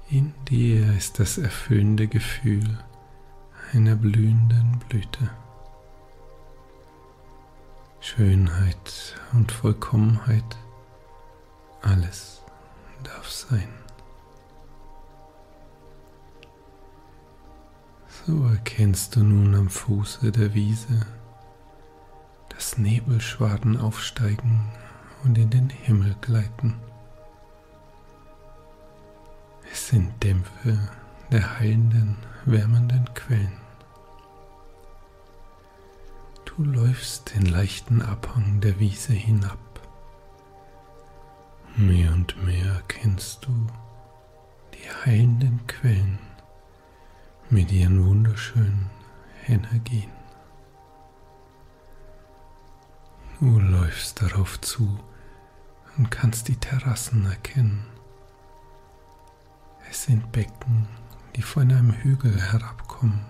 In dir ist das erfüllende Gefühl einer blühenden Blüte. Schönheit und Vollkommenheit, alles darf sein. So erkennst du nun am Fuße der Wiese, dass Nebelschwaden aufsteigen und in den Himmel gleiten. Es sind Dämpfe der heilenden, wärmenden Quellen. Du läufst den leichten Abhang der Wiese hinab. Mehr und mehr erkennst du die heilenden Quellen mit ihren wunderschönen Energien. Du läufst darauf zu und kannst die Terrassen erkennen. Es sind Becken, die von einem Hügel herabkommen.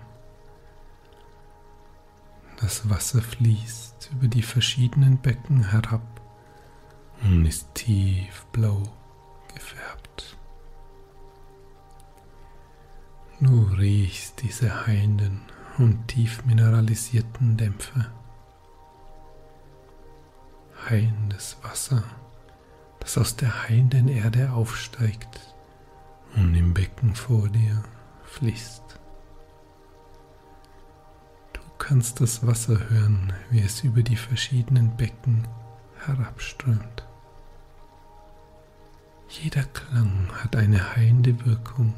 Das Wasser fließt über die verschiedenen Becken herab und ist tiefblau gefärbt. Du riechst diese heilenden und tief mineralisierten Dämpfe. Heilendes Wasser, das aus der heilenden Erde aufsteigt und im Becken vor dir fließt. Du kannst das Wasser hören, wie es über die verschiedenen Becken herabströmt. Jeder Klang hat eine heilende Wirkung.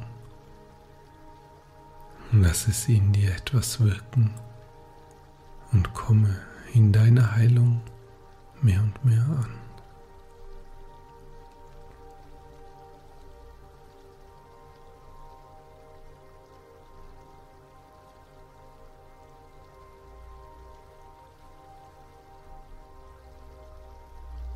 Lass es in dir etwas wirken und komme in deiner Heilung mehr und mehr an.